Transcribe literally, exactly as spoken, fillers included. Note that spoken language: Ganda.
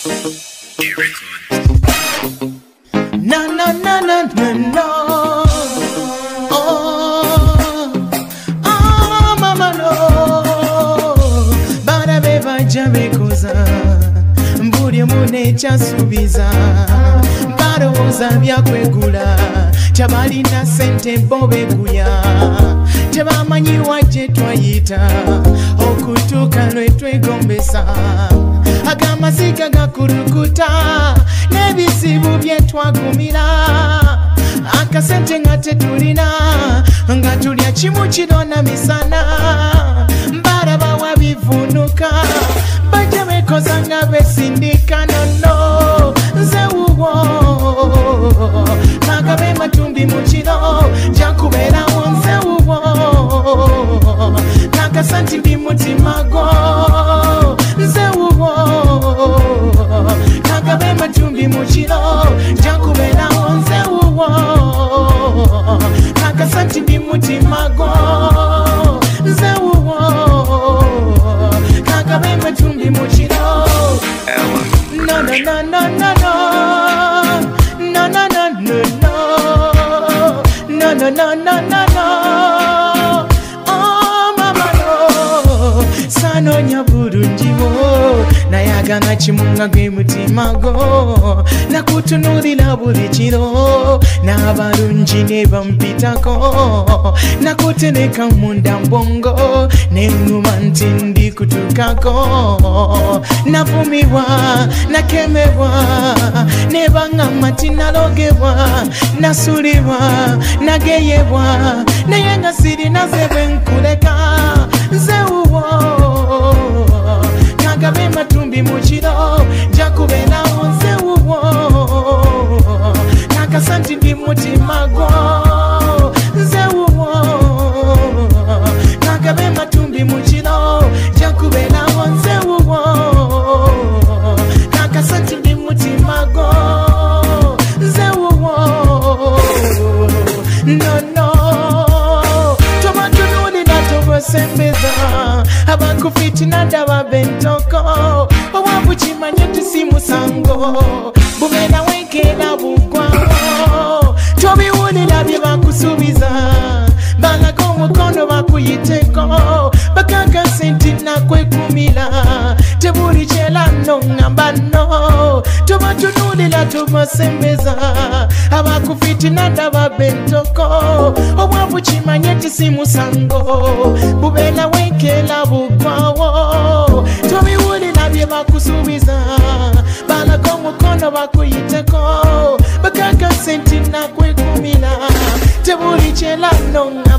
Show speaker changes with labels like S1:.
S1: No, no, no, no, no, no. Oh, oh, mama, no. Bana beba jabe koza, mburi mune chasubiza. Baro oza bya kwegula, chabali na sente bobe kuya. Tebamanyi waje twayita, okutuka lwe twegombesa. Agamazika gakurukuta, n'ebizibu bye twagumira. Akasente nga tetulina, nga tulya kimu kiro na misana. Mbaraba wabivunuka, bajja bekoza nga besindika nono. Nze wuwo, nagabe matumbi mu kiro, jakubeerawo nze wuwo. Nakasanti ndi mutima gwo, nze wuwo. Nagabe matumbi mu kiro, jakubeerawo nze wuwo. Nakasanti ndi mutima gwo, nze wuwo. Nagabe matumbi mu kiro. No, no, no, no, no, no. No, no, no, no, no. No, no, no, no, no, no. Oh, mama, no. Sano nyaburunjiwo, nayagana chimunga gwe mutima go. Nakutunulira buli kiro, n'abalungi ne bampitako. Nakutereka munda mbongo, n'enguma nti ndikutukako. Navumirwa, nakemebwa, ne bangamba nti nalogebwa. Nasulibwa, nageyebwa, naye nga sirina ze bwe nkuleka. Nze wuwo, nagabe matumbi mu kiro, jakubeerawo nze wuwo. Nakasanti ndi mutima gwo, nze wuwo. Nagabe matumbi mu kiro, jakubeerawo nze wuwo. Nakasanti ndi mutima gwo, nze wuwo. No, no. Tobatunulira tobasembeza, abakufitina ddaba bentoko. Obwavu kimanye tisi musango, bubeera wenkeera bugwawo. Tobiwulira bye bakusuubiza, balaga omukono bakuyiteko. Bakakase nti nakwekumira, tebuli kyera nno ngamba nno. Tobatunulira tobasembeza, abakufitina ddaba bentoko. Obwavu kimanye tisi musango, bubeera wenkeera bugwawo. Tobiwulira bye bakusuubiza, balaga omukono bakuyiteko. Bakakase nti nakwekumira, tebuli kyera nno